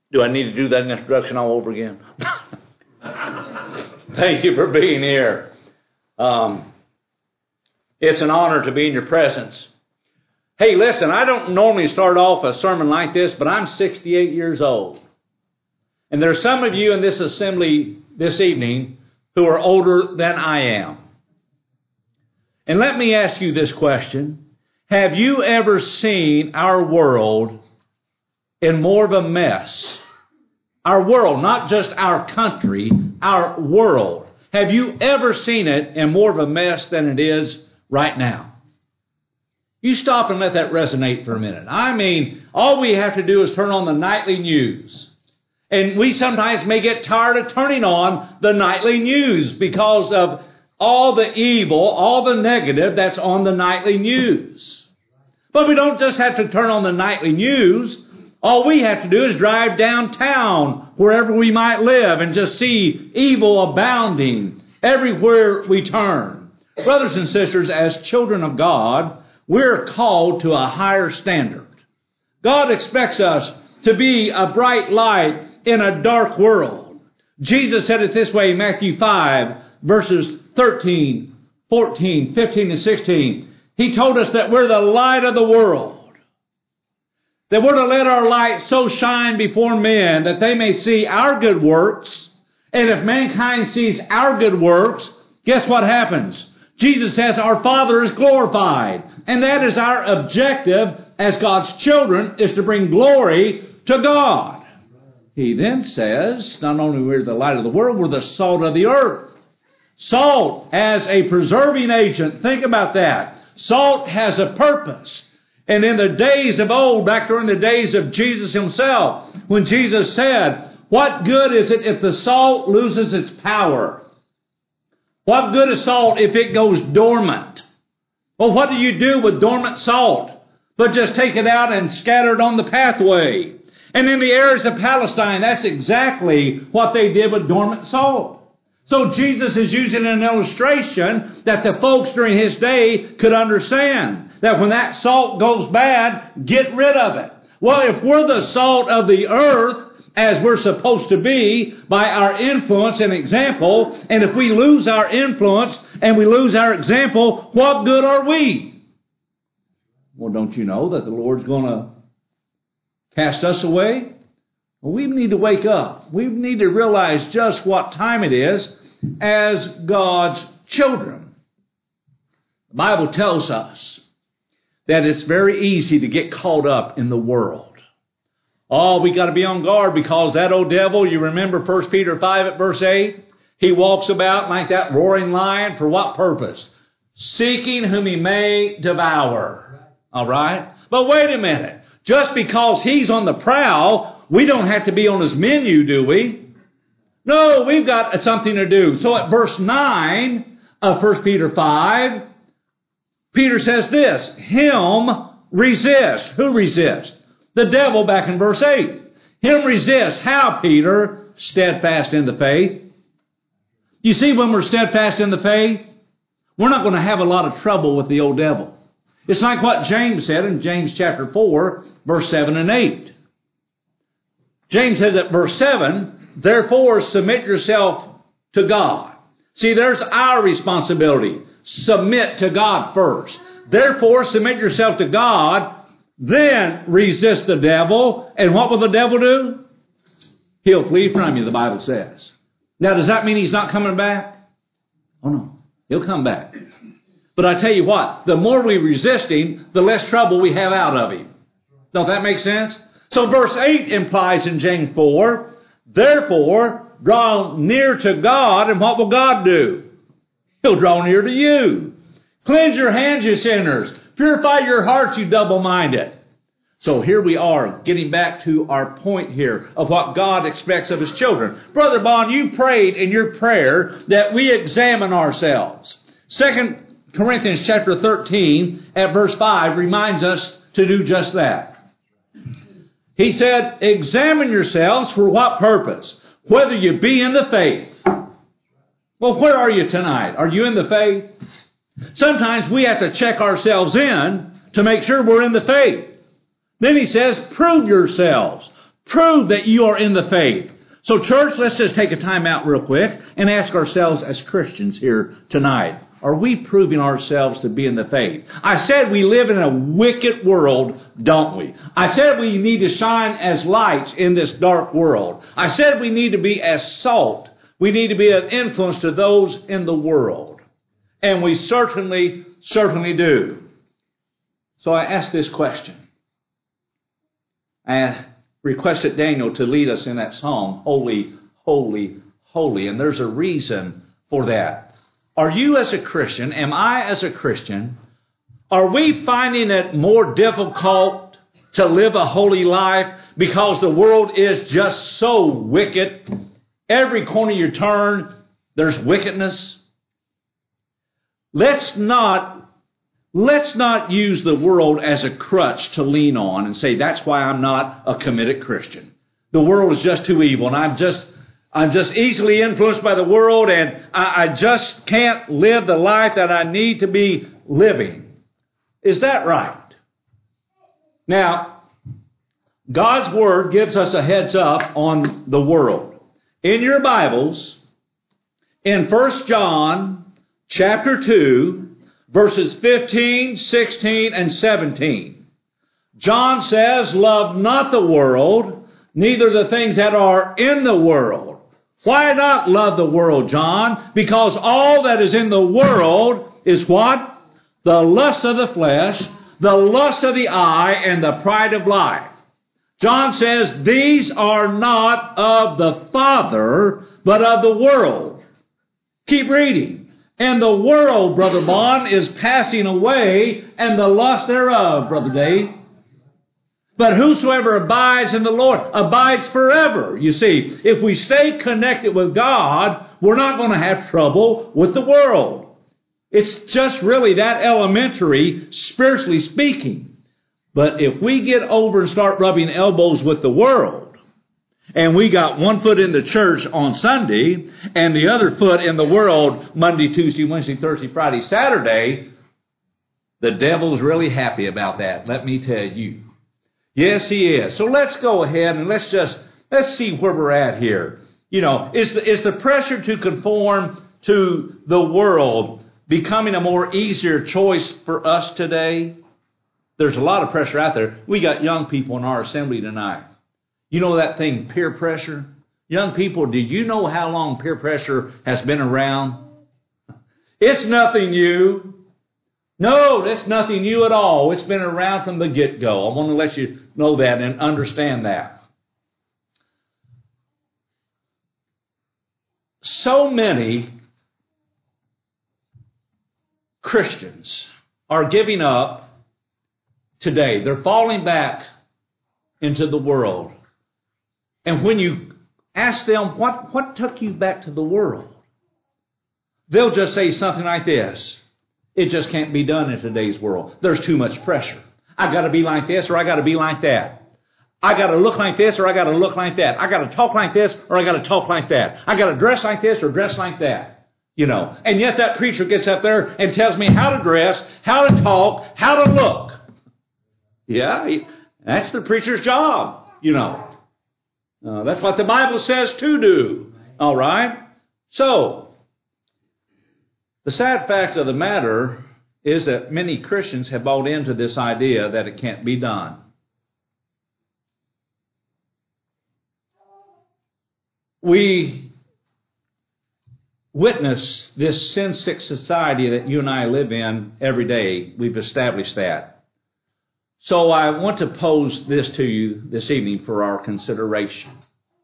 Do I need to do that introduction all over again? Thank you for being here. It's an honor to be in your presence. Hey, listen, I don't normally start off a sermon like this, but I'm 68 years old. And there are some of you in this assembly this evening who are older than I am. And let me ask you this question. Have you ever seen our world in more of a mess? Our world, not just our country, our world. Have you ever seen it in more of a mess than it is right now? You stop and let that resonate for a minute. I mean, all we have to do is turn on the nightly news. And we sometimes may get tired of turning on the nightly news because of all the evil, all the negative that's on the nightly news. But we don't just have to turn on the nightly news. All we have to do is drive downtown, wherever we might live, and just see evil abounding everywhere we turn. Brothers and sisters, as children of God, we're called to a higher standard. God expects us to be a bright light in a dark world. Jesus said it this way in Matthew 5, verses 13, 14, 15, and 16. He told us that we're the light of the world. That we're to let our light so shine before men that they may see our good works. And if mankind sees our good works, guess what happens? Jesus says our Father is glorified. And that is our objective as God's children, is to bring glory to God. He then says, not only we're the light of the world, we're the salt of the earth. Salt as a preserving agent. Think about that. Salt has a purpose. And in the days of old, back during the days of Jesus himself, when Jesus said, what good is it if the salt loses its power? What good is salt if it goes dormant? Well, what do you do with dormant salt? But just take it out and scatter it on the pathway. And in the areas of Palestine, that's exactly what they did with dormant salt. So Jesus is using an illustration that the folks during his day could understand. That when that salt goes bad, get rid of it. Well, if we're the salt of the earth, as we're supposed to be, by our influence and example, and if we lose our influence and we lose our example, what good are we? Well, don't you know that the Lord's going to cast us away? Well, we need to wake up. We need to realize just what time it is as God's children. The Bible tells us that it's very easy to get caught up in the world. Oh, we got to be on guard because that old devil, you remember 1 Peter 5 at verse 8? He walks about like that roaring lion for what purpose? Seeking whom he may devour. All right? But wait a minute. Just because he's on the prowl, we don't have to be on his menu, do we? No, we've got something to do. So at verse 9 of 1 Peter 5, Peter says this, him resist. Who resist? The devil back in verse 8. Him resist. How, Peter? Steadfast in the faith. You see, when we're steadfast in the faith, we're not going to have a lot of trouble with the old devil. It's like what James said in James chapter 4, verse 7 and 8. James says at verse 7, therefore submit yourself to God. See, there's our responsibility. Submit to God first. Therefore, submit yourself to God, then resist the devil. And what will the devil do? He'll flee from you, the Bible says. Now, does that mean he's not coming back? Oh, no. He'll come back. But I tell you what, the more we resist him, the less trouble we have out of him. Don't that make sense? So verse 8 implies in James 4, therefore, draw near to God, and what will God do? He'll draw near to you. Cleanse your hands, you sinners. Purify your hearts, you double-minded. So here we are, getting back to our point here of what God expects of his children. Brother Bond, you prayed in your prayer that we examine ourselves. 2 Corinthians chapter 13 at verse 5 reminds us to do just that. He said, examine yourselves for what purpose? Whether you be in the faith. Well, where are you tonight? Are you in the faith? Sometimes we have to check ourselves in to make sure we're in the faith. Then he says, prove yourselves. Prove that you are in the faith. So church, let's just take a time out real quick and ask ourselves as Christians here tonight, are we proving ourselves to be in the faith? I said we live in a wicked world, don't we? I said we need to shine as lights in this dark world. I said we need to be as salt. We need to be an influence to those in the world. And we certainly do. So I asked this question. I requested Daniel to lead us in that song, Holy, Holy, Holy. And there's a reason for that. Are you as a Christian, am I as a Christian, are we finding it more difficult to live a holy life because the world is just so wicked? Every corner you turn, there's wickedness. Let's not use the world as a crutch to lean on and say, that's why I'm not a committed Christian. The world is just too evil, and I'm just easily influenced by the world, and I just can't live the life that I need to be living. Is that right? Now, God's Word gives us a heads up on the world. In your Bibles, in 1 John chapter 2, verses 15, 16, and 17. John says, love not the world, neither the things that are in the world. Why not love the world, John? Because all that is in the world is what? The lust of the flesh, the lust of the eye, and the pride of life. John says, these are not of the Father, but of the world. Keep reading. And the world, Brother Bond, is passing away, and the lust thereof, Brother Dave. But whosoever abides in the Lord abides forever. You see, if we stay connected with God, we're not going to have trouble with the world. It's just really that elementary, spiritually speaking. But if we get over and start rubbing elbows with the world, and we got one foot in the church on Sunday, and the other foot in the world Monday, Tuesday, Wednesday, Thursday, Friday, Saturday, the devil's really happy about that, let me tell you. Yes, he is. So let's go ahead and let's see where we're at here. You know, is the pressure to conform to the world becoming a more easier choice for us today? There's a lot of pressure out there. We got young people in our assembly tonight. You know that thing, peer pressure? Young people, do you know how long peer pressure has been around? It's nothing new. No, it's nothing new at all. It's been around from the get-go. I want to let you know that and understand that. So many Christians are giving up today. They're falling back into the world. And when you ask them, what took you back to the world? They'll just say something like this. It just can't be done in today's world. There's too much pressure. I got to be like this or I got to be like that. I got to look like this or I got to look like that. I got to talk like this or I got to talk like that. I got to dress like this or dress like that. You know, and yet that preacher gets up there and tells me how to dress, how to talk, how to look. Yeah, that's the preacher's job, you know. That's what the Bible says to do. All right? So, the sad fact of the matter is that many Christians have bought into this idea that it can't be done. We witness this sin-sick society that you and I live in every day. We've established that. So I want to pose this to you this evening for our consideration.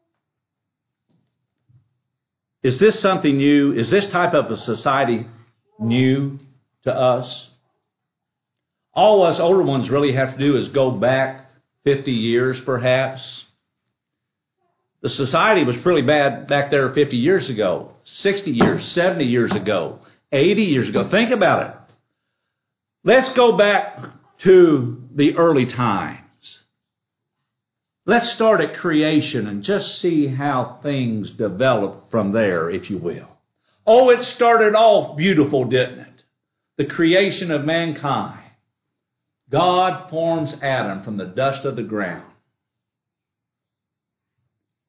Is this something new? Is this type of a society new to us? All us older ones really have to do is go back 50 years perhaps. The society was pretty bad back there 50 years ago, 60 years, 70 years ago, 80 years ago. Think about it. Let's go back to the early times. Let's start at creation and just see how things develop from there, if you will. Oh, it started off beautiful, didn't it? The creation of mankind. God forms Adam from the dust of the ground.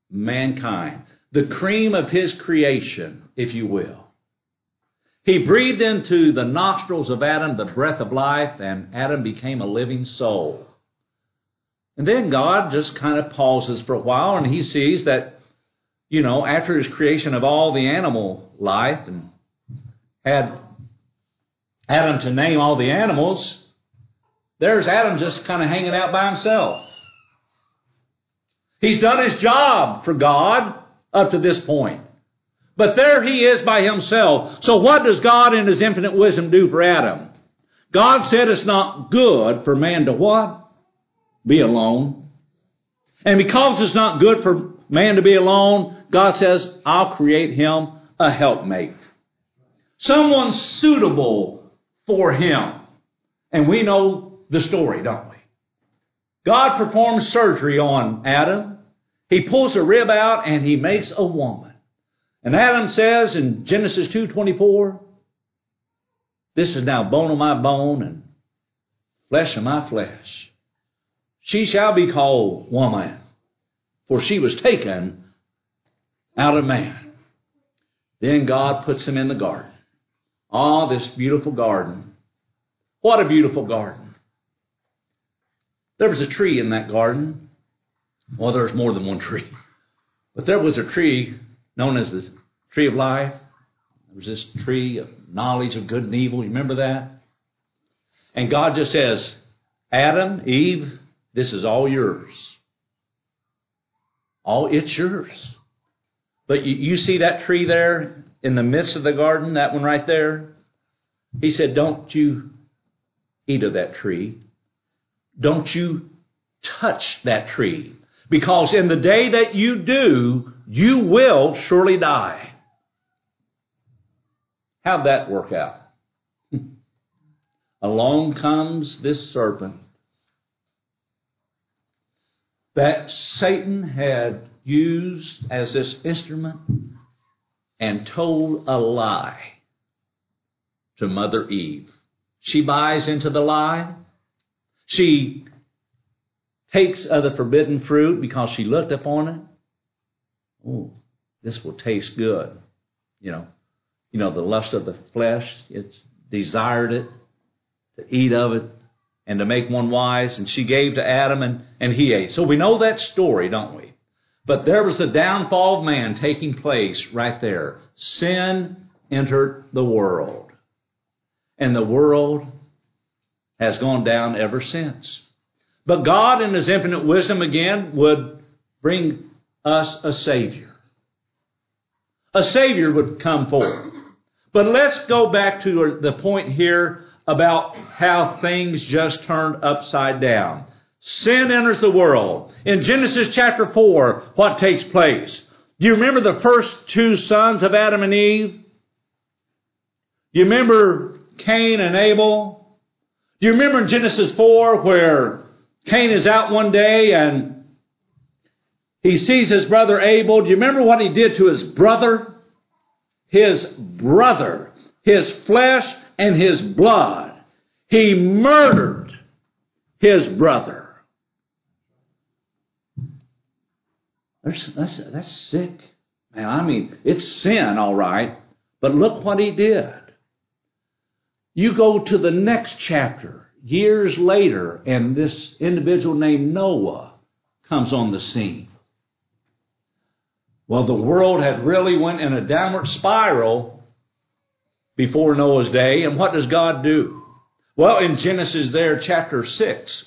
mankind, the cream of His creation, if you will. He breathed into the nostrils of Adam the breath of life, and Adam became a living soul. And then God just kind of pauses for a while, and He sees that, after His creation of all the animal life, and had Adam to name all the animals, there's Adam just kind of hanging out by himself. He's done his job for God up to this point. But there he is by himself. So what does God in His infinite wisdom do for Adam? God said it's not good for man to what? Be alone. And because it's not good for man to be alone, God says, I'll create him a helpmate. Someone suitable for him. And we know the story, don't we? God performs surgery on Adam. He pulls a rib out and He makes a woman. And Adam says in Genesis 2:24, this is now bone of my bone and flesh of my flesh. She shall be called woman, for she was taken out of man. Then God puts him in the garden. Oh, this beautiful garden. What a beautiful garden. There was a tree in that garden. Well, there's more than one tree. But there was a tree known as the tree of life. There was this tree of knowledge of good and evil. You remember that? And God just says, Adam, Eve, this is all yours. It's yours. But you see that tree there in the midst of the garden, that one right there? He said, don't you eat of that tree. Don't you touch that tree. Because in the day that you do, you will surely die. How'd that work out? Along comes this serpent that Satan had used as this instrument and told a lie to Mother Eve. She buys into the lie. She takes of the forbidden fruit because she looked upon it. Oh, this will taste good. The lust of the flesh, it's desired it, to eat of it, and to make one wise. And she gave to Adam, and he ate. So we know that story, don't we? But there was the downfall of man taking place right there. Sin entered the world. And the world has gone down ever since. But God, in His infinite wisdom, again, would bring us a Savior. A Savior would come forth. But let's go back to the point here about how things just turned upside down. Sin enters the world. In Genesis chapter 4, what takes place? Do you remember the first two sons of Adam and Eve? Do you remember Cain and Abel? Do you remember in Genesis 4 where Cain is out one day and he sees his brother Abel? Do you remember what he did to his brother? His brother, his flesh and his blood. He murdered his brother. That's sick. Man, it's sin, all right. But look what he did. You go to the next chapter, years later, and this individual named Noah comes on the scene. Well, the world had really went in a downward spiral before Noah's day. And what does God do? Well, in Genesis there, chapter 6.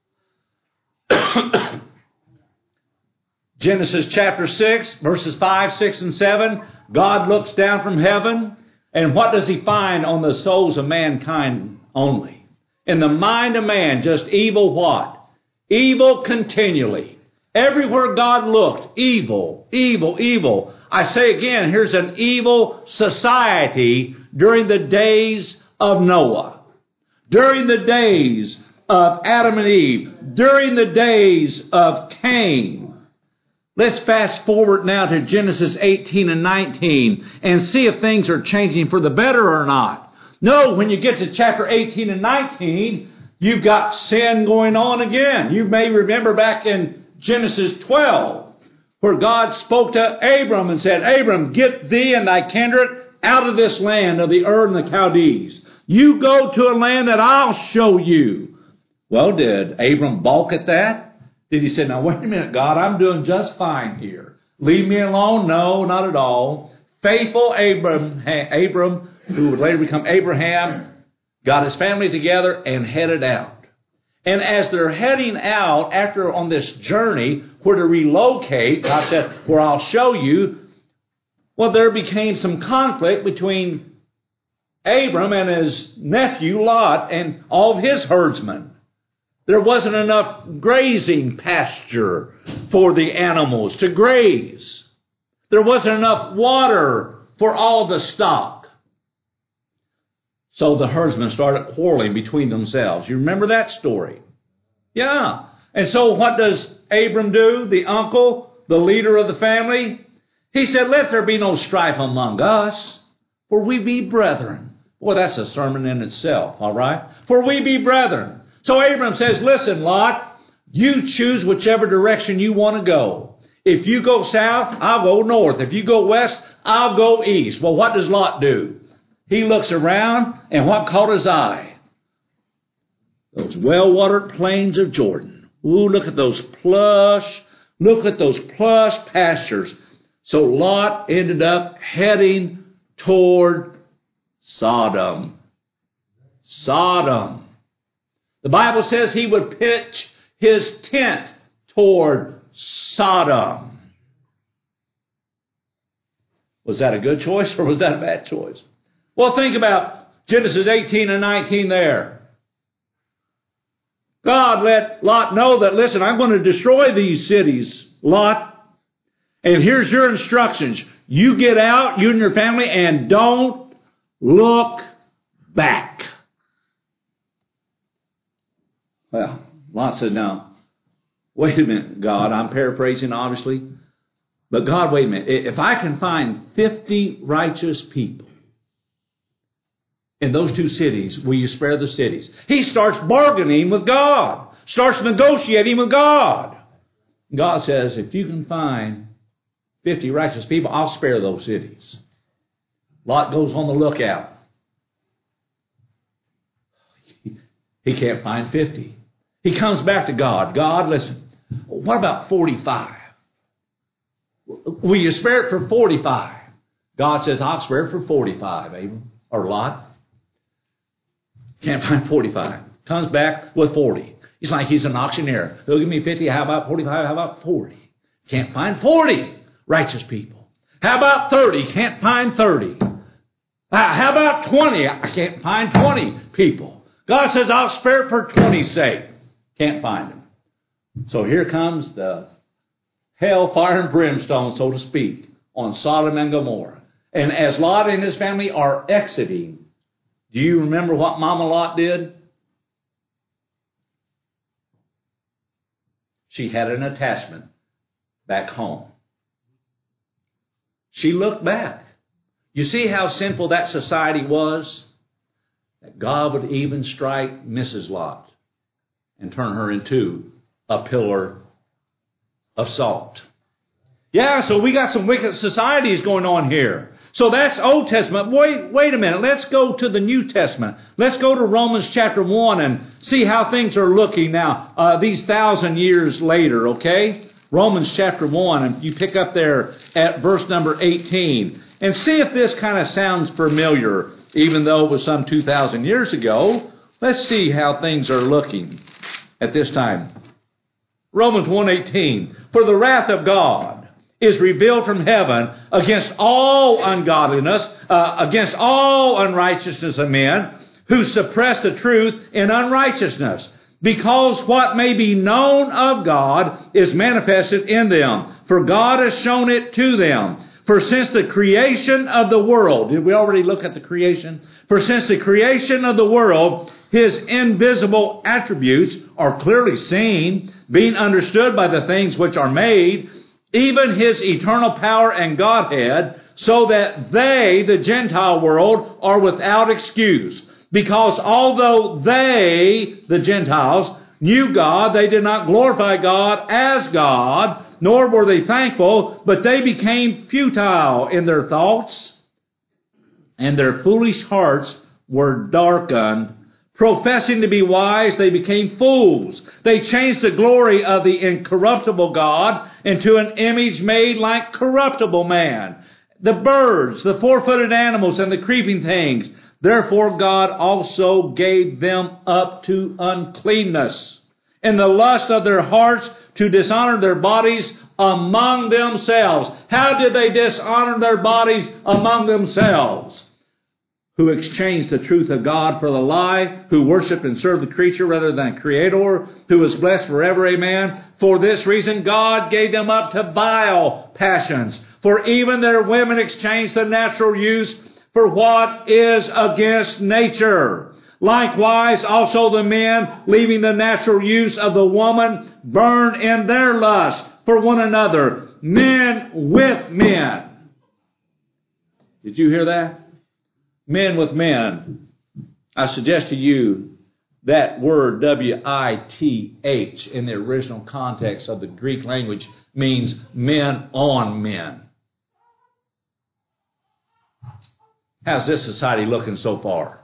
Genesis chapter 6, verses 5, 6, and 7. God looks down from heaven. And what does He find on the souls of mankind only? In the mind of man, just evil what? Evil continually. Everywhere God looked, evil, evil, evil. I say again, here's an evil society during the days of Noah. During the days of Adam and Eve. During the days of Cain. Let's fast forward now to Genesis 18 and 19 and see if things are changing for the better or not. No, when you get to chapter 18 and 19, you've got sin going on again. You may remember back in Genesis 12 where God spoke to Abram and said, Abram, get thee and thy kindred out of this land of the Ur and the Chaldees. You go to a land that I'll show you. Well, did Abram balk at that? Did he say, now wait a minute, God, I'm doing just fine here. Leave me alone? No, not at all. Faithful Abram, who would later become Abraham, got his family together and headed out. And as they're heading out, after on this journey, where to relocate, God said, where I'll show you, well, there became some conflict between Abram and his nephew Lot and all of his herdsmen. There wasn't enough grazing pasture for the animals to graze. There wasn't enough water for all the stock. So the herdsmen started quarreling between themselves. You remember that story? Yeah. And so what does Abram do, the uncle, the leader of the family? He said, let there be no strife among us, for we be brethren. Boy, that's a sermon in itself, all right? For we be brethren. So Abram says, listen, Lot, you choose whichever direction you want to go. If you go south, I'll go north. If you go west, I'll go east. Well, what does Lot do? He looks around, and what caught his eye? Those well-watered plains of Jordan. Ooh, look at those plush pastures. So Lot ended up heading toward Sodom. Sodom. The Bible says he would pitch his tent toward Sodom. Was that a good choice or was that a bad choice? Well, think about Genesis 18 and 19 there. God let Lot know that, listen, I'm going to destroy these cities, Lot. And here's your instructions. You get out, you and your family, and don't look back. Well, Lot said, now, wait a minute, God. I'm paraphrasing, obviously. But God, wait a minute. If I can find 50 righteous people in those two cities, will you spare the cities? He starts bargaining with God, starts negotiating with God. God says, if you can find 50 righteous people, I'll spare those cities. Lot goes on the lookout. He can't find 50. He comes back to God. God, listen, what about 45? Will you spare it for 45? God says, I'll spare it for 45, Abram, or Lot. Can't find 45. Comes back with 40. He's like he's an auctioneer. He'll give me 50. How about 45? How about 40? Can't find 40 righteous people. How about 30? Can't find 30. How about 20? I can't find 20 people. God says, I'll spare it for 20's sake. Can't find them. So here comes the hell, fire, and brimstone, so to speak, on Sodom and Gomorrah. And as Lot and his family are exiting, do you remember what Mama Lot did? She had an attachment back home. She looked back. You see how sinful that society was? That God would even strike Mrs. Lot and turn her into a pillar of salt. Yeah, so we got some wicked societies going on here. So that's Old Testament. Wait a minute. Let's go to the New Testament. Let's go to Romans chapter 1 and see how things are looking now, these 1,000 years later, okay? Romans chapter 1, and you pick up there at verse number 18. And see if this kind of sounds familiar, even though it was some 2,000 years ago. Let's see how things are looking at this time. Romans 1:18. For the wrath of God is revealed from heaven against all ungodliness, against all unrighteousness of men, who suppress the truth in unrighteousness, because what may be known of God is manifested in them, for God has shown it to them. For since the creation of the world, did we already look at the creation? For since the creation of the world, His invisible attributes are clearly seen, being understood by the things which are made, even His eternal power and Godhead, so that they, the Gentile world, are without excuse. Because although they, the Gentiles, knew God, they did not glorify God as God, nor were they thankful, but they became futile in their thoughts, and their foolish hearts were darkened. Professing to be wise, they became fools. They changed the glory of the incorruptible God into an image made like corruptible man, the birds, the four-footed animals, and the creeping things. Therefore God also gave them up to uncleanness, in the lust of their hearts, to dishonor their bodies among themselves. How did they dishonor their bodies among themselves? Who exchanged the truth of God for the lie, who worshiped and served the creature rather than the Creator, who is blessed forever, amen. For this reason God gave them up to vile passions. For even their women exchanged the natural use for what is against nature. Likewise also the men, leaving the natural use of the woman, burn in their lust for one another, men with men. Did you hear that? Men with men. I suggest to you that word W-I-T-H in the original context of the Greek language means men on men. How's this society looking so far?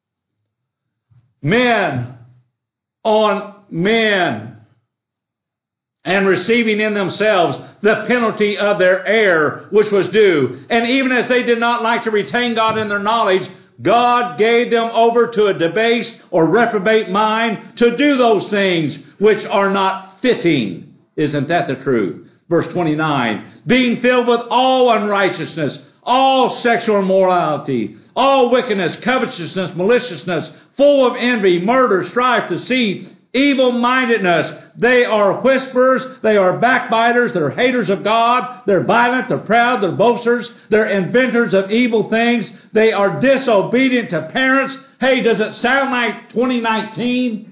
Men on men, and receiving in themselves the penalty of their error, which was due. And even as they did not like to retain God in their knowledge, God gave them over to a debased or reprobate mind to do those things which are not fitting. Isn't that the truth? Verse 29, being filled with all unrighteousness, all sexual immorality, all wickedness, covetousness, maliciousness, full of envy, murder, strife, deceit, evil-mindedness. They are whisperers, they are backbiters, they're haters of God, they're violent, they're proud, they're boasters, they're inventors of evil things, they are disobedient to parents. Hey, does it sound like 2019?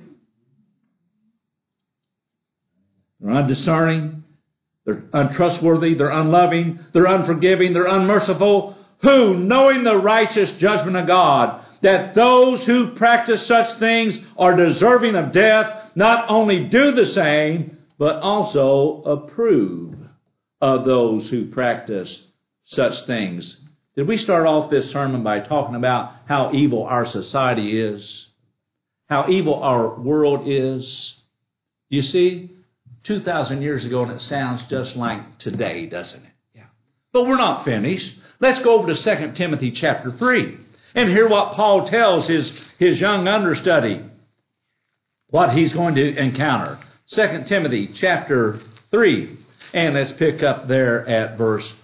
They're undiscerning, they're untrustworthy, they're unloving, they're unforgiving, they're unmerciful, who, knowing the righteous judgment of God, that those who practice such things are deserving of death, not only do the same, but also approve of those who practice such things. Did we start off this sermon by talking about how evil our society is? How evil our world is? You see, 2,000 years ago, and it sounds just like today, doesn't it? Yeah. But we're not finished. Let's go over to 2 Timothy chapter 3. And hear what Paul tells his young understudy, what he's going to encounter. 2 Timothy chapter 3. And let's pick up there at verse,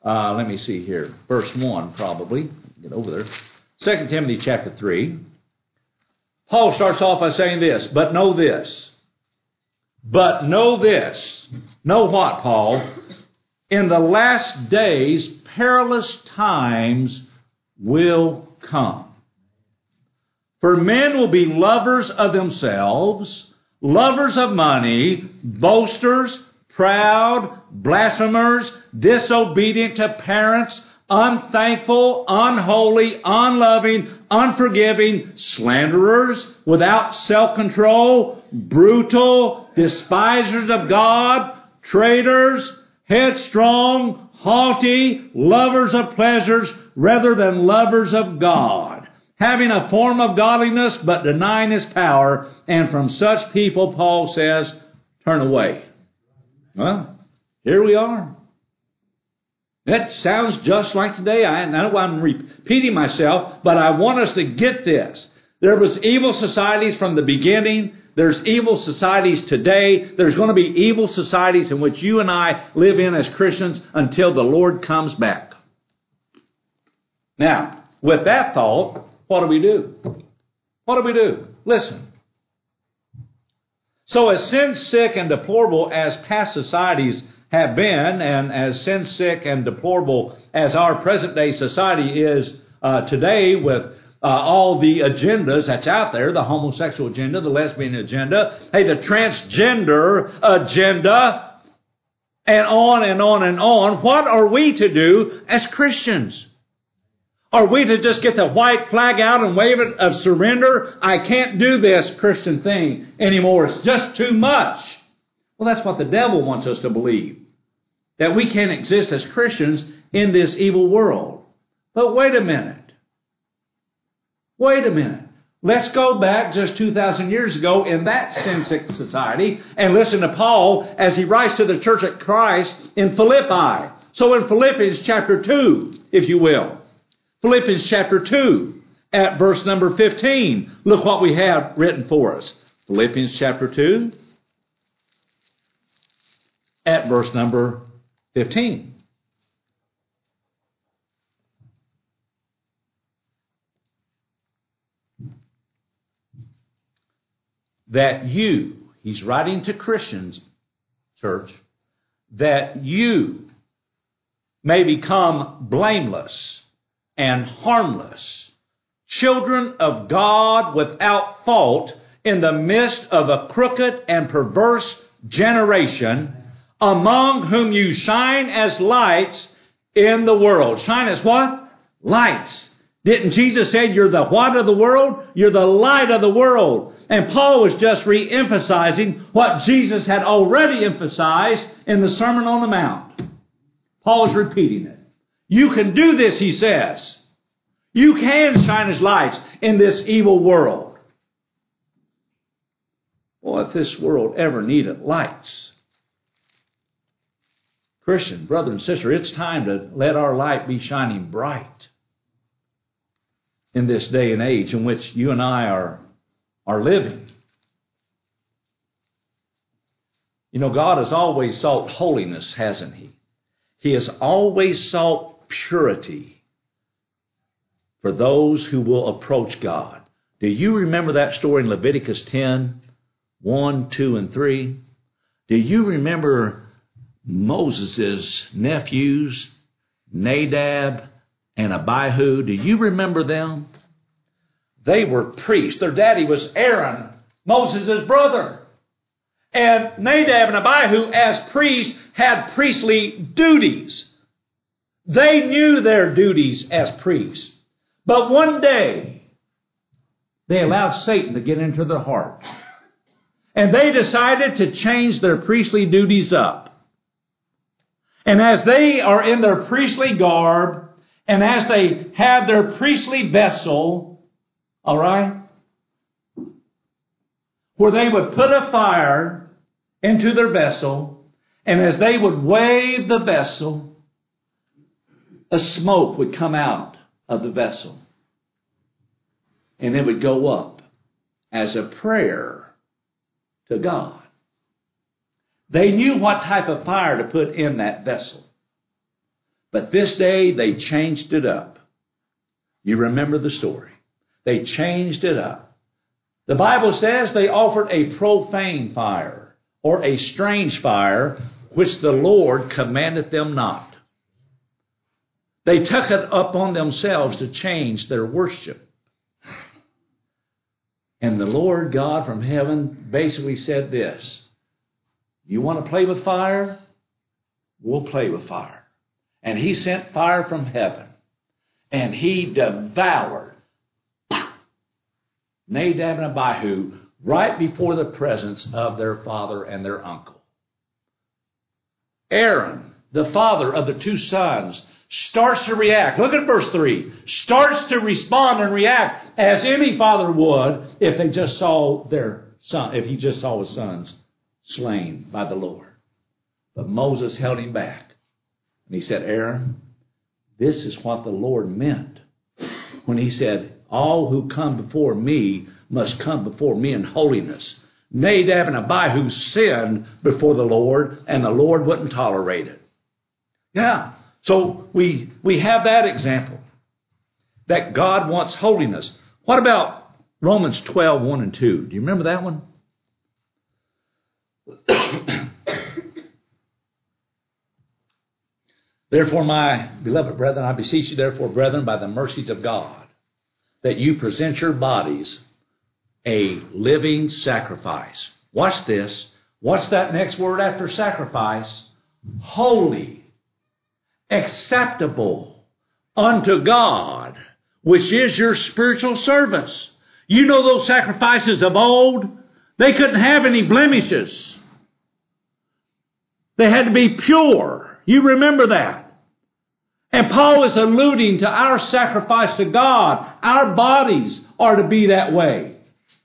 verse 1 probably. Get over there. 2 Timothy chapter 3. Paul starts off by saying this, but know this. But know this. Know what, Paul? In the last days, perilous times will come. For men will be lovers of themselves, lovers of money, boasters, proud, blasphemers, disobedient to parents, unthankful, unholy, unloving, unforgiving, slanderers, without self-control, brutal, despisers of God, traitors, headstrong, haughty, lovers of pleasures rather than lovers of God, having a form of godliness but denying His power. And from such people, Paul says, turn away. Well, here we are. That sounds just like today. I know I'm repeating myself, but I want us to get this. There was evil societies from the beginning. There's evil societies today. There's going to be evil societies in which you and I live in as Christians until the Lord comes back. Now, with that thought, what do we do? What do we do? Listen. So as sin-sick and deplorable as past societies have been, and as sin-sick and deplorable as our present-day society is today with all the agendas that's out there, the homosexual agenda, the lesbian agenda, the transgender agenda, and on and on and on, what are we to do as Christians? Are we to just get the white flag out and wave it of surrender? I can't do this Christian thing anymore. It's just too much. Well, that's what the devil wants us to believe. that we can't exist as Christians in this evil world. But wait a minute. Wait a minute. Let's go back just 2,000 years ago in that sin-sick society and listen to Paul as he writes to the church at Christ in Philippi. So in Philippians chapter 2, if you will. Philippians chapter 2 at verse number 15. Look what we have written for us. Philippians chapter 2 at verse number 15. That you, he's writing to Christians, church, that you may become blameless and harmless, children of God without fault in the midst of a crooked and perverse generation, among whom you shine as lights in the world. Shine as what? Lights. Didn't Jesus say you're the what of the world? You're the light of the world. And Paul was just re-emphasizing what Jesus had already emphasized in the Sermon on the Mount. Paul is repeating it. You can do this, he says. You can shine as lights in this evil world. Well, if this world ever needed lights, Christian, brother and sister, it's time to let our light be shining bright in this day and age in which you and I are living. You know, God has always sought holiness, hasn't He? He has always sought purity for those who will approach God. Do you remember that story in Leviticus 10, 1, 2, and 3? Do you remember Moses' nephews, Nadab and Abihu? Do you remember them? They were priests. Their daddy was Aaron, Moses' brother. And Nadab and Abihu, as priests, had priestly duties. They knew their duties as priests. But one day, they allowed Satan to get into their heart. And they decided to change their priestly duties up. And as they are in their priestly garb, and as they have their priestly vessel, all right, where they would put a fire into their vessel, and as they would wave the vessel, a smoke would come out of the vessel. And it would go up as a prayer to God. They knew what type of fire to put in that vessel. But this day they changed it up. You remember the story. They changed it up. The Bible says they offered a profane fire, or a strange fire, which the Lord commanded them not. They took it upon themselves to change their worship. And the Lord God from heaven basically said this: you want to play with fire? We'll play with fire. And He sent fire from heaven. And He devoured Nadab and Abihu right before the presence of their father and their uncle. Aaron, the father of the two sons, starts to react. Look at verse 3. Starts to respond and react as any father would if they just saw their son, if he just saw his sons slain by the Lord. But Moses held him back. And he said, Aaron, this is what the Lord meant when He said, all who come before me must come before me in holiness. Nadab and Abihu sinned before the Lord, and the Lord wouldn't tolerate it. Yeah, so we have that example, that God wants holiness. What about Romans 12, 1 and 2? Do you remember that one? Therefore, my beloved brethren, I beseech you, therefore, brethren, by the mercies of God, that you present your bodies a living sacrifice. Watch this. What's that next word after sacrifice? Holy, acceptable unto God, which is your spiritual service. You know those sacrifices of old? They couldn't have any blemishes. They had to be pure. You remember that. And Paul is alluding to our sacrifice to God. Our bodies are to be that way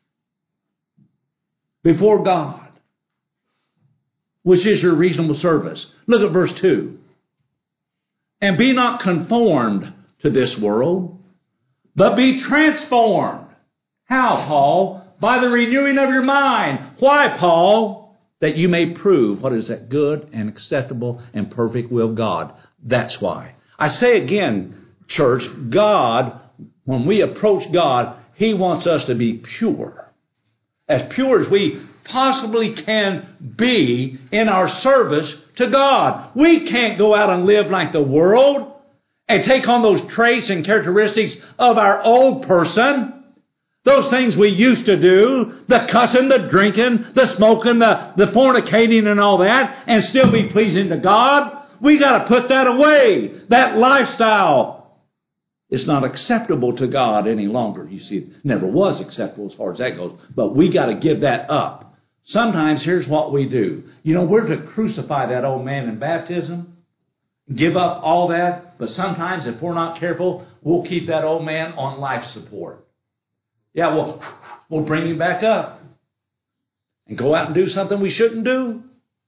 before God, which is your reasonable service. Look at verse 2. And be not conformed to this world, but be transformed. How, Paul? By the renewing of your mind. Why, Paul? That you may prove what is that good and acceptable and perfect will of God. That's why. I say again, church, God, when we approach God, He wants us to be pure. As pure as we possibly can be in our service to God. We can't go out and live like the world and take on those traits and characteristics of our old person. Those things we used to do, the cussing, the drinking, the smoking, the fornicating and all that, and still be pleasing to God. We got to put that away. That lifestyle is not acceptable to God any longer. You see, it never was acceptable as far as that goes. But we got to give that up. Sometimes here's what we do. You know, we're to crucify that old man in baptism, give up all that. But sometimes if we're not careful, we'll keep that old man on life support. Yeah, we'll bring him back up and go out and do something we shouldn't do.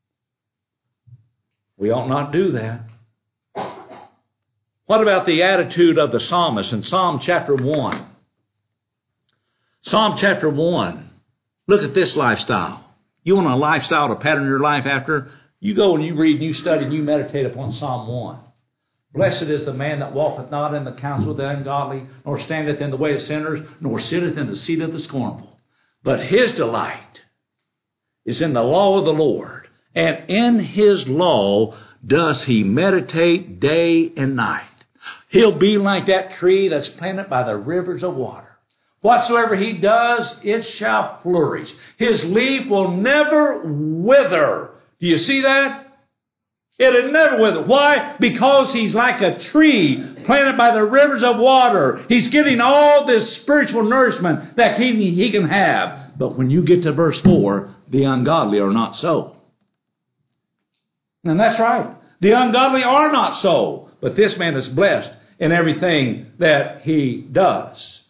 We ought not do that. What about the attitude of the psalmist in Psalm chapter 1? Psalm chapter 1. Look at this lifestyle. You want a lifestyle to pattern your life after? You go and you read and you study and you meditate upon Psalm 1. Blessed is the man that walketh not in the counsel of the ungodly, nor standeth in the way of sinners, nor sitteth in the seat of the scornful. But his delight is in the law of the Lord, and in his law does he meditate day and night. He'll be like that tree that's planted by the rivers of water. Whatsoever he does, it shall flourish. His leaf will never wither. Do you see that? It'll never wither. Why? Because he's like a tree planted by the rivers of water. He's getting all this spiritual nourishment that he can have. But when you get to verse 4, the ungodly are not so. And that's right. The ungodly are not so. But this man is blessed in everything that he does.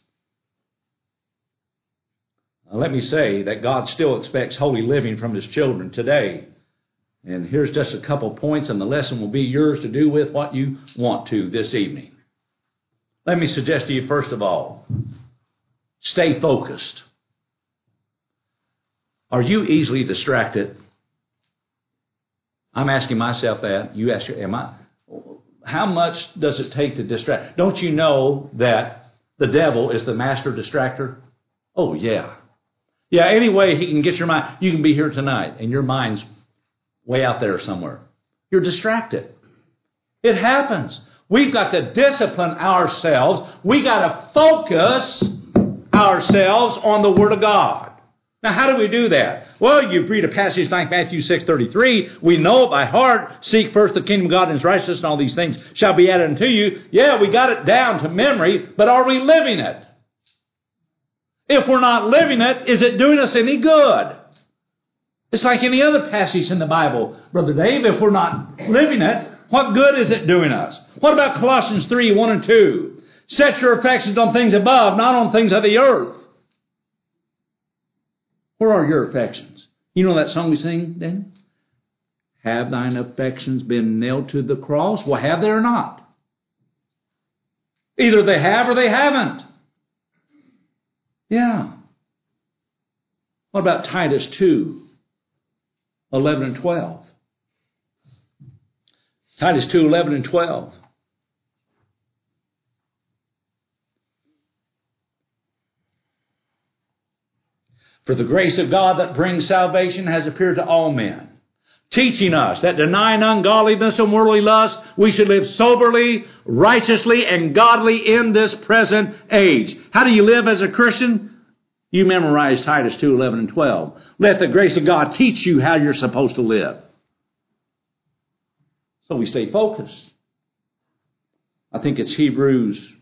Now, let me say that God still expects holy living from his children today. And here's just a couple points, and the lesson will be yours to do with what you want to this evening. Let me suggest to you, first of all, stay focused. Are you easily distracted? I'm asking myself that. You ask, how much does it take to distract? Don't you know that the devil is the master distractor? Oh, yeah. Yeah, any way he can get your mind. You can be here tonight, and your mind's way out there somewhere. You're distracted. It happens. We've got to discipline ourselves. We got to focus ourselves on the Word of God. Now, how do we do that? Well, you read a passage like Matthew 6:33. We know it by heart. Seek first the kingdom of God and his righteousness, and all these things shall be added unto you. Yeah, we got it down to memory, but are we living it? If we're not living it, is it doing us any good? It's like any other passage in the Bible, Brother Dave. If we're not living it, what good is it doing us? What about Colossians 3:1 and 2? Set your affections on things above, not on things of the earth. Where are your affections? You know that song we sing, Daniel? Have thine affections been nailed to the cross? Well, have they or not? Either they have or they haven't. Yeah. What about Titus 2:11 and 12? Titus 2:11 and 12. For the grace of God that brings salvation has appeared to all men, teaching us that denying ungodliness and worldly lust, we should live soberly, righteously, and godly in this present age. How do you live as a Christian? You memorize Titus 2:11 and 12. Let the grace of God teach you how you're supposed to live. So we stay focused. I think it's Hebrews.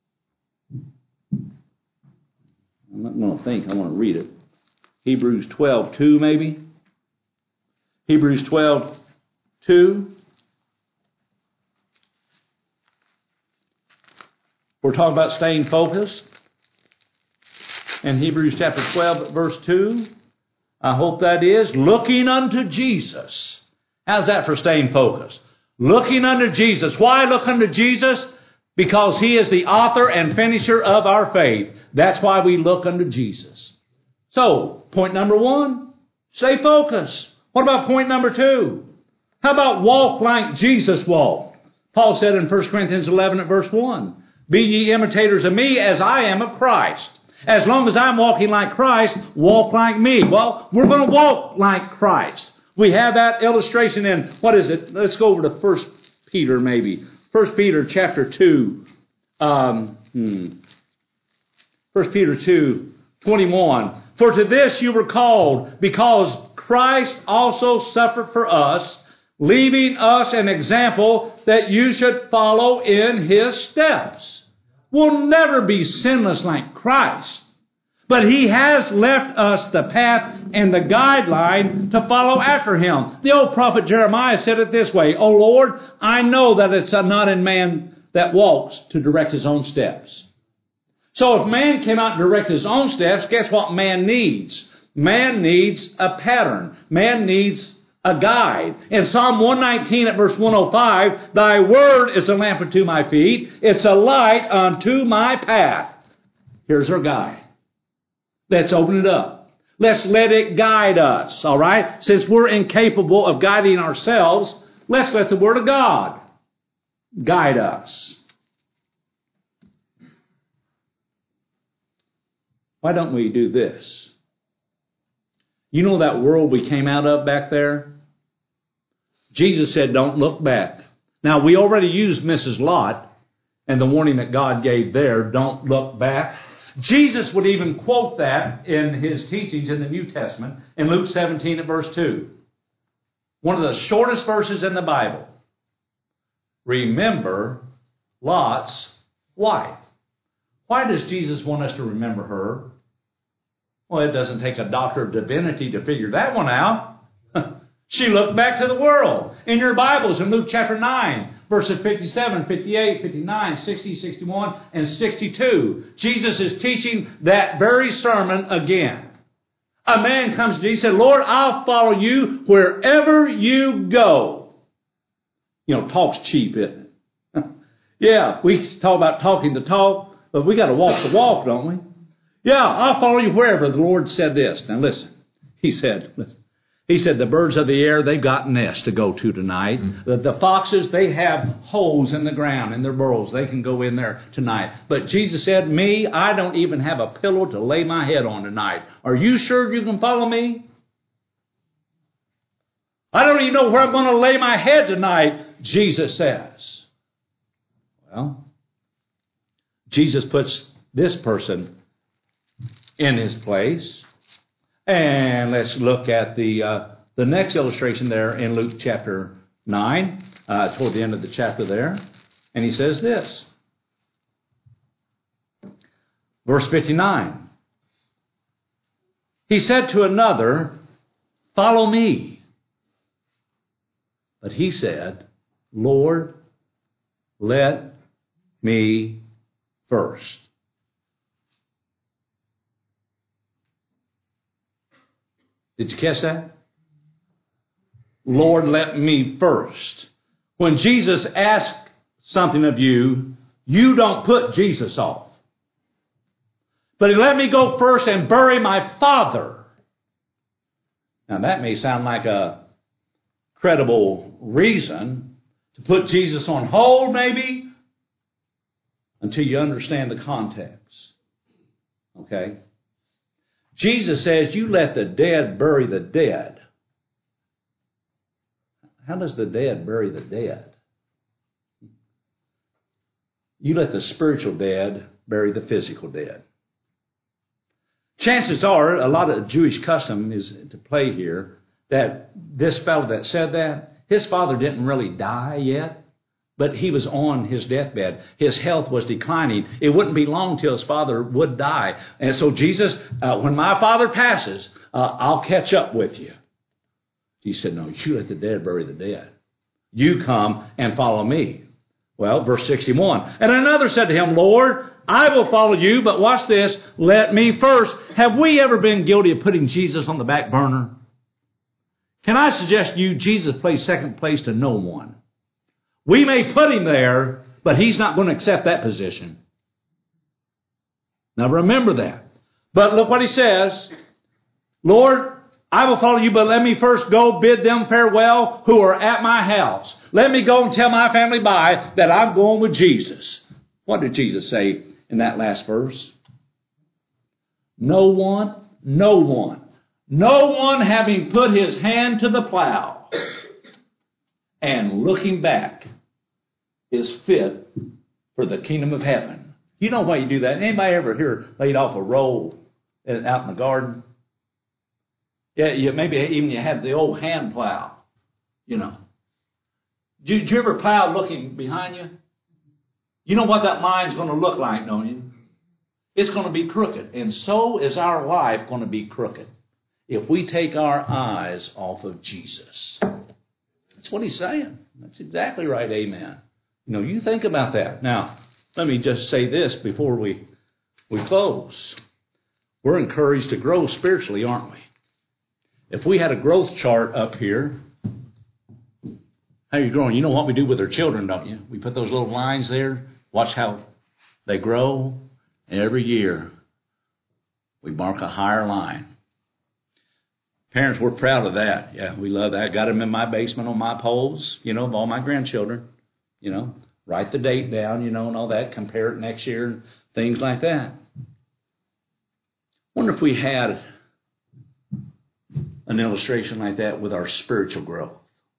I'm not going to think. I want to read it. Hebrews 12:2 maybe. Hebrews 12:2. We're talking about staying focused. In Hebrews chapter 12, verse 2, I hope that is, looking unto Jesus. How's that for staying focused? Looking unto Jesus. Why look unto Jesus? Because He is the author and finisher of our faith. That's why we look unto Jesus. So, point number 1, stay focused. What about point number 2? How about walk like Jesus walked? Paul said in 1 Corinthians 11 at verse 1, be ye imitators of me as I am of Christ. As long as I'm walking like Christ, walk like me. Well, we're going to walk like Christ. We have that illustration in, what is it? Let's go over to 1 Peter maybe. 1 Peter chapter 2. 1 Peter 2, 21. For to this you were called, because Christ also suffered for us, leaving us an example that you should follow in His steps. We'll never be sinless like Christ, but He has left us the path and the guideline to follow after Him. The old prophet Jeremiah said it this way, O Lord, I know that it's not in man that walks to direct his own steps. So if man cannot direct his own steps, guess what man needs? Man needs a pattern. Man needs a guide. In Psalm 119 at verse 105, Thy word is a lamp unto my feet. It's a light unto my path. Here's our guide. Let's open it up. Let's let it guide us, all right? Since we're incapable of guiding ourselves, let's let the Word of God guide us. Why don't we do this? You know that world we came out of back there? Jesus said, don't look back. Now, we already used Mrs. Lot and the warning that God gave there, don't look back. Jesus would even quote that in His teachings in the New Testament in Luke 17 at verse 2. One of the shortest verses in the Bible. Remember Lot's wife. Why does Jesus want us to remember her? Well, it doesn't take a doctor of divinity to figure that one out. She looked back to the world. In your Bibles, in Luke chapter 9, verses 57, 58, 59, 60, 61, and 62, Jesus is teaching that very sermon again. A man comes to Jesus and said, Lord, I'll follow you wherever you go. You know, talk's cheap, isn't it? Yeah, we talk about talking the talk, but we got to walk the walk, don't we? Yeah, I'll follow you wherever. The Lord said this. Now listen, He said, the birds of the air, they've got nests to go to tonight. The foxes, they have holes in the ground in their burrows. They can go in there tonight. But Jesus said, me, I don't even have a pillow to lay my head on tonight. Are you sure you can follow me? I don't even know where I'm going to lay my head tonight, Jesus says. Well, Jesus puts this person in his place. And let's look at the next illustration there in Luke chapter 9, toward the end of the chapter there. And he says this. Verse 59. He said to another, follow me. But he said, Lord, let me first. Did you catch that? Lord, let me first. When Jesus asks something of you, you don't put Jesus off. But He let me go first and bury my Father. Now that may sound like a credible reason to put Jesus on hold, maybe, until you understand the context. Okay? Jesus says, you let the dead bury the dead. How does the dead bury the dead? You let the spiritual dead bury the physical dead. Chances are, a lot of Jewish custom is to play here, that this fellow that said that, his father didn't really die yet. But he was on his deathbed. His health was declining. It wouldn't be long till his father would die. And so Jesus, when my father passes, I'll catch up with you. He said, no, you let the dead bury the dead. You come and follow me. Well, verse 61. And another said to him, Lord, I will follow you, but watch this, let me first. Have we ever been guilty of putting Jesus on the back burner? Can I suggest to you, Jesus plays second place to no one. We may put him there, but he's not going to accept that position. Now remember that. But look what he says. Lord, I will follow you, but let me first go bid them farewell who are at my house. Let me go and tell my family bye that I'm going with Jesus. What did Jesus say in that last verse? No one having put his hand to the plow and looking back is fit for the kingdom of heaven. You know why you do that? Anybody ever here laid off a roll out in the garden? Yeah, maybe even you had the old hand plow, you know. Did you ever plow looking behind you? You know what that line's going to look like, don't you? It's going to be crooked. And so is our life going to be crooked if we take our eyes off of Jesus. That's what he's saying. That's exactly right. Amen. You know, you think about that. Now, let me just say this before we close. We're encouraged to grow spiritually, aren't we? If we had a growth chart up here, how are you growing? You know what we do with our children, don't you? We put those little lines there. Watch how they grow. And every year, we mark a higher line. Parents, we're proud of that. Yeah, we love that. I got them in my basement on my poles, you know, of all my grandchildren. You know, write the date down, you know, and all that. Compare it next year and things like that. Wonder if we had an illustration like that with our spiritual growth.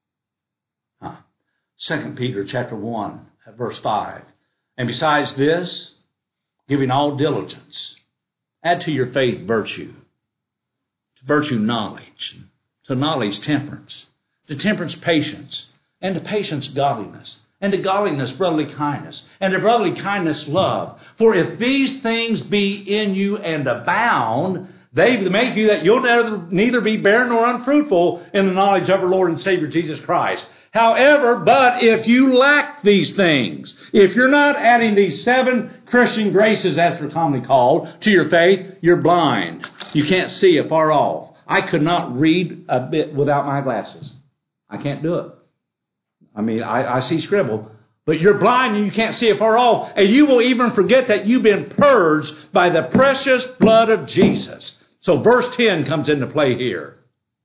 2 Peter chapter 1, verse 5. And besides this, giving all diligence, add to your faith virtue, to virtue knowledge, to knowledge temperance, to temperance patience, and to patience godliness, and to godliness brotherly kindness, and to brotherly kindness love. For if these things be in you and abound, they make you that you'll neither be barren nor unfruitful in the knowledge of our Lord and Savior Jesus Christ. However, but if you lack these things, if you're not adding these 7 Christian graces, as they're commonly called, to your faith, you're blind. You can't see afar off. I could not read a bit without my glasses. I can't do it. I mean, I see scribble. But you're blind and you can't see afar off. And you will even forget that you've been purged by the precious blood of Jesus. So verse 10 comes into play here.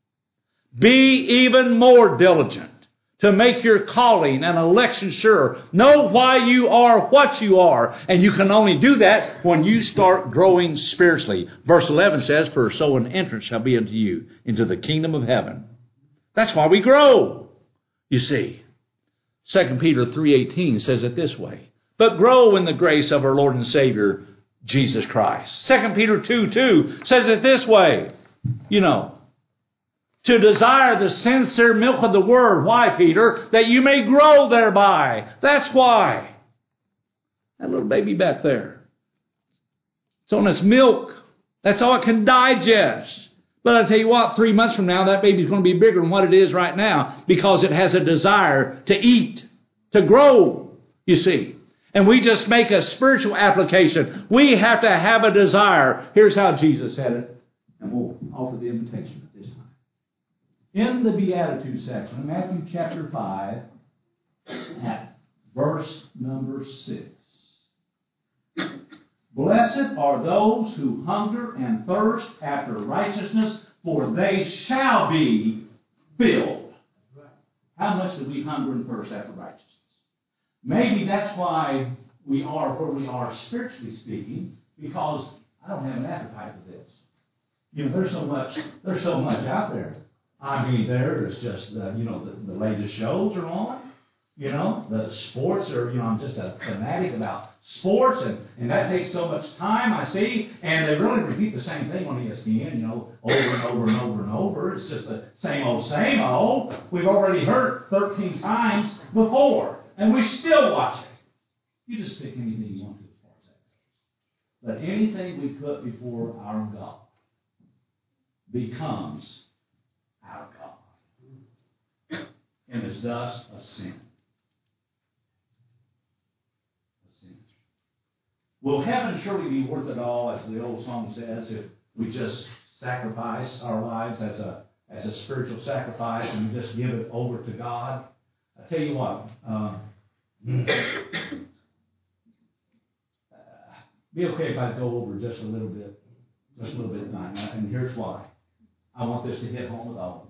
Be even more diligent to make your calling and election sure. Know why you are what you are. And you can only do that when you start growing spiritually. Verse 11 says, for so an entrance shall be unto you into the kingdom of heaven. That's why we grow, you see. 2 Peter 3:18 says it this way. But grow in the grace of our Lord and Savior, Jesus Christ. 2 Peter 2:2 says it this way. You know, to desire the sincere milk of the word. Why, Peter? That you may grow thereby. That's why. That little baby back there. It's on its milk. That's all it can digest. But I tell you what, 3 months from now, that baby's going to be bigger than what it is right now because it has a desire to eat, to grow, you see. And we just make a spiritual application. We have to have a desire. Here's how Jesus said it. And we'll offer the invitation at this time. In the Beatitudes section, Matthew chapter 5, at verse number 6. Blessed are those who hunger and thirst after righteousness, for they shall be filled. How much do we hunger and thirst after righteousness? Maybe that's why we are where we are spiritually speaking, because I don't have an appetite for this. You know, there's so much out there. I mean, there's just, the latest shows are on. You know, the sports are, I'm just a fanatic about sports, and that takes so much time, I see. And they really repeat the same thing on ESPN, over and over and over and over. It's just the same old. We've already heard it 13 times before, and we still watch it. You just pick anything you want to as far as that goes. But anything we put before our God becomes our God, and is thus a sin. sin. Will heaven surely be worth it all, as the old song says, if we just sacrifice our lives as a spiritual sacrifice and we just give it over to God? I tell you what, be okay if I go over just a little bit tonight, and here's why. I want this to hit home with all of us.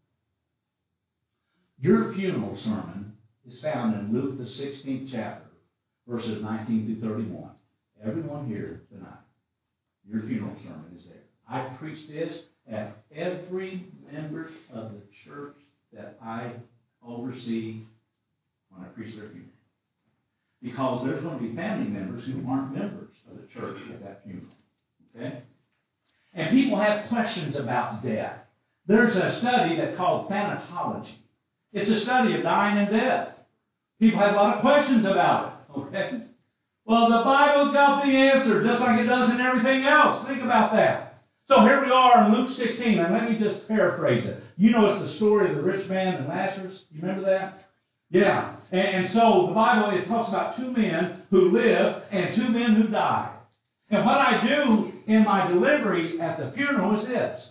Your funeral sermon is found in Luke, the 16th chapter, verses 19 through 31. Everyone here tonight, your funeral sermon is there. I preach this at every member of the church that I oversee when I preach their funeral. Because there's going to be family members who aren't members of the church at that funeral. Okay? And people have questions about death. There's a study that's called thanatology. It's a study of dying and death. People have a lot of questions about it. Okay? Well, the Bible's got the answer, just like it does in everything else. Think about that. So here we are in Luke 16, and let me just paraphrase it. You know it's the story of the rich man and Lazarus. You remember that? Yeah. And so the Bible, it talks about two men who live and two men who die. And what I do in my delivery at the funeral is this.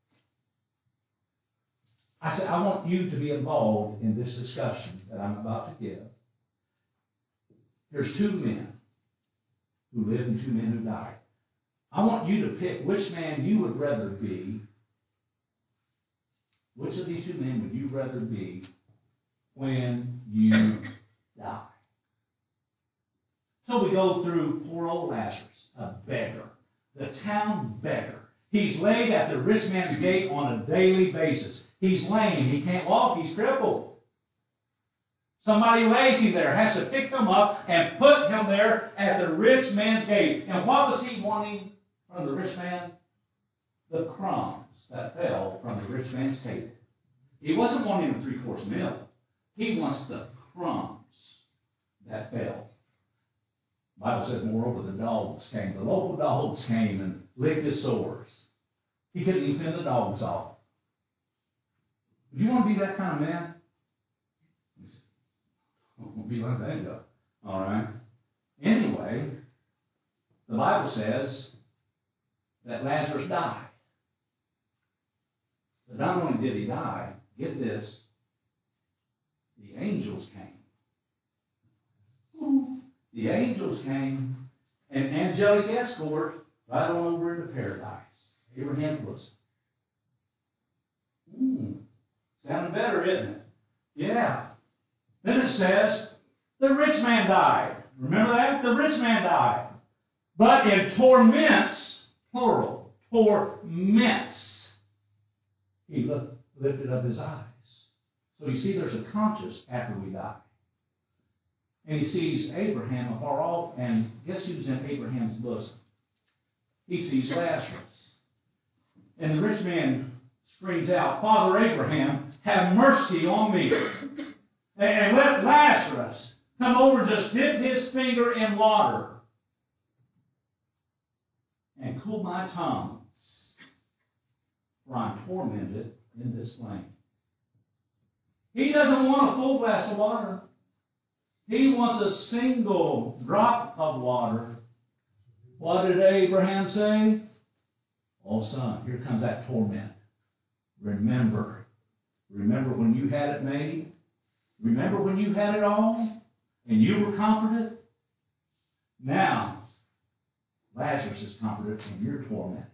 I said, I want you to be involved in this discussion that I'm about to give. There's two men who live and two men who died. I want you to pick which man you would rather be. Which of these two men would you rather be when you die? So we go through poor old Lazarus, a beggar, the town beggar. He's laid at the rich man's gate on a daily basis. He's lame. He can't walk. He's crippled. Somebody lays him there, has to pick him up and put him there at the rich man's gate. And what was he wanting from the rich man? The crumbs that fell from the rich man's table. He wasn't wanting a 3-course meal. He wants the crumbs that fell. The Bible says, moreover, the dogs came. The local dogs came and licked his sores. He couldn't even fend the dogs off. Do you want to be that kind of man? We'll be like that guy. All right. Anyway, the Bible says that Lazarus died. But not only did he die, get this, the angels came. The angels came, and angelic escort right on over into paradise. Abraham was. Sounded better, isn't it? Yeah. Then it says, the rich man died. Remember that? The rich man died. But in torments, plural, torments, he lifted up his eyes. So you see, there's a conscience after we die. And he sees Abraham afar off, and guess who's in Abraham's bosom? He sees Lazarus. And the rich man screams out, Father Abraham, have mercy on me. And let Lazarus come over, just dip his finger in water and cool my tongue, for I'm tormented in this flame. He doesn't want a full glass of water. He wants a single drop of water. What did Abraham say? Oh, son, here comes that torment. Remember when you had it made? Remember when you had it all and you were comforted? Now, Lazarus is comforted and you're tormented.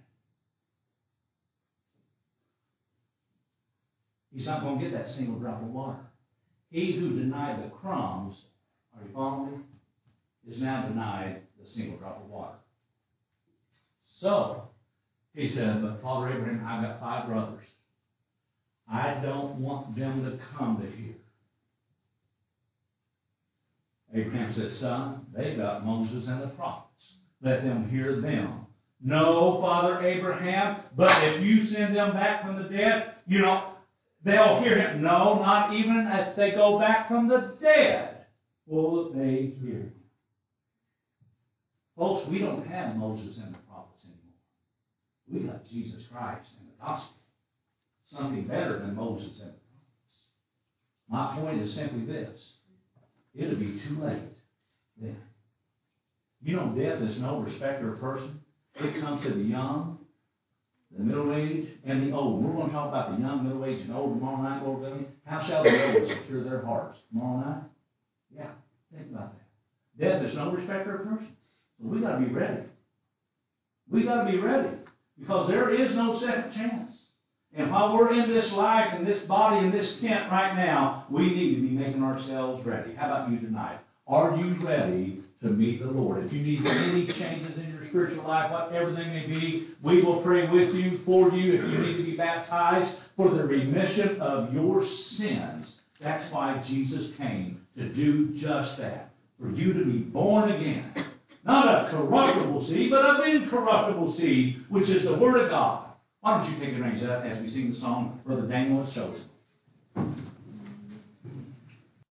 He's not going to get that single drop of water. He who denied the crumbs, are you following me? Is now denied the single drop of water. So, he said, but Father Abraham, I've got 5 brothers. I don't want them to come to here. Abraham said, son, they got Moses and the prophets. Let them hear them. No, Father Abraham, but if you send them back from the dead, they'll hear him. No, not even if they go back from the dead will they hear him. Folks, we don't have Moses and the prophets anymore. We got Jesus Christ and the gospel. Something better than Moses and the prophets. My point is simply this. It'll be too late then. You know, death is no respecter of person. It comes to the young, the middle-aged, and the old. We're going to talk about the young, middle-aged, and old tomorrow night, Lord willing. How shall the old secure their hearts? Tomorrow night? Yeah, think about that. Death is no respecter of person. So we got to be ready. We got to be ready. Because there is no second chance. And while we're in this life, in this body, in this tent right now, we need to be making ourselves ready. How about you tonight? Are you ready to meet the Lord? If you need any changes in your spiritual life, whatever they may be, we will pray with you, for you, if you need to be baptized for the remission of your sins. That's why Jesus came, to do just that. For you to be born again. Not of corruptible seed, but of incorruptible seed, which is the Word of God. Why don't you take your names up as we sing the song, Brother Daniel has chosen.